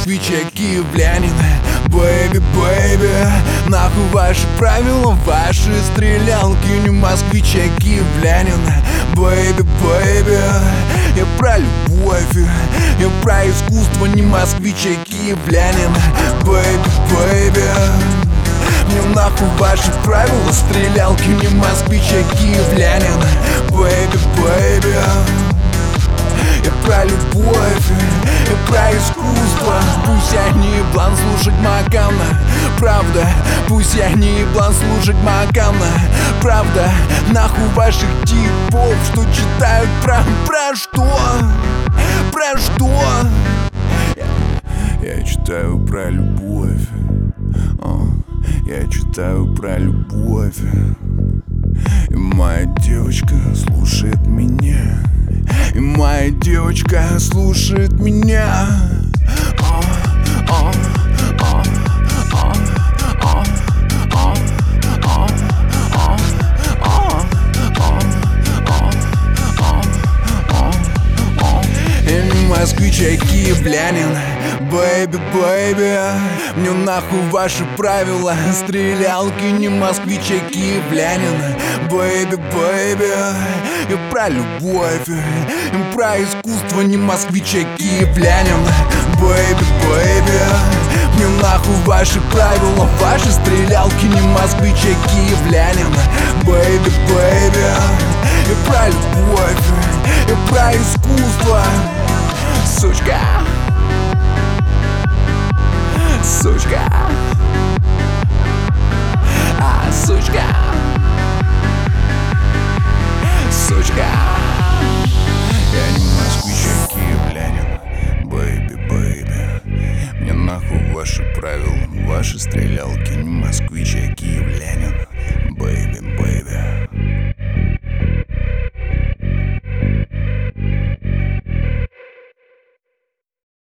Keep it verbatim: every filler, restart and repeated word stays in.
москвич, я киевлянин. Бэйби, бэйби, нахуй ваши правила, ваши стрелялки. Не москвич, я киевлянин. Бэйби, бэйби, я про любовь, я про искусство. Не москвич, я киевлянин. Бэйби, бэйби, мне нахуй ваши правила, стрелялки. Не москвич, я киевлянин. Бэйби, бэйби, я про любовь, я про искусство. Пусть я не еблан слушать Макана, правда. Пусть я не еблан слушать Макана, правда. Нахуй ваших типов, что читают про... Про что? Про что? Я, я читаю про любовь. О, я читаю про любовь. И моя девочка слушает меня. И моя девочка слушает меня. О, о, о, о, о, о, о, о, о. Я не москвич, я киевлянин. Бэйби, бэйби, мне нахуй ваши правила, стрелялки. Не москвич, я киевлянин. Бэйби, бэйби, я про любовь, я про искусство. Не москвич, я киевлянин. Бэйби, бэйби, мне нахуй ваши правила, ваши стрелялки. Не москвич, я киевлянин. Бэйби, бэйби, я про любовь, я про искусство. Сучка, сучка, а, сучка, сучка. Я не москвич, я киевлянин. Бэйби, бэйби, мне нахуй ваши правила, ваши стрелялки. Не москвич, я киевлянин.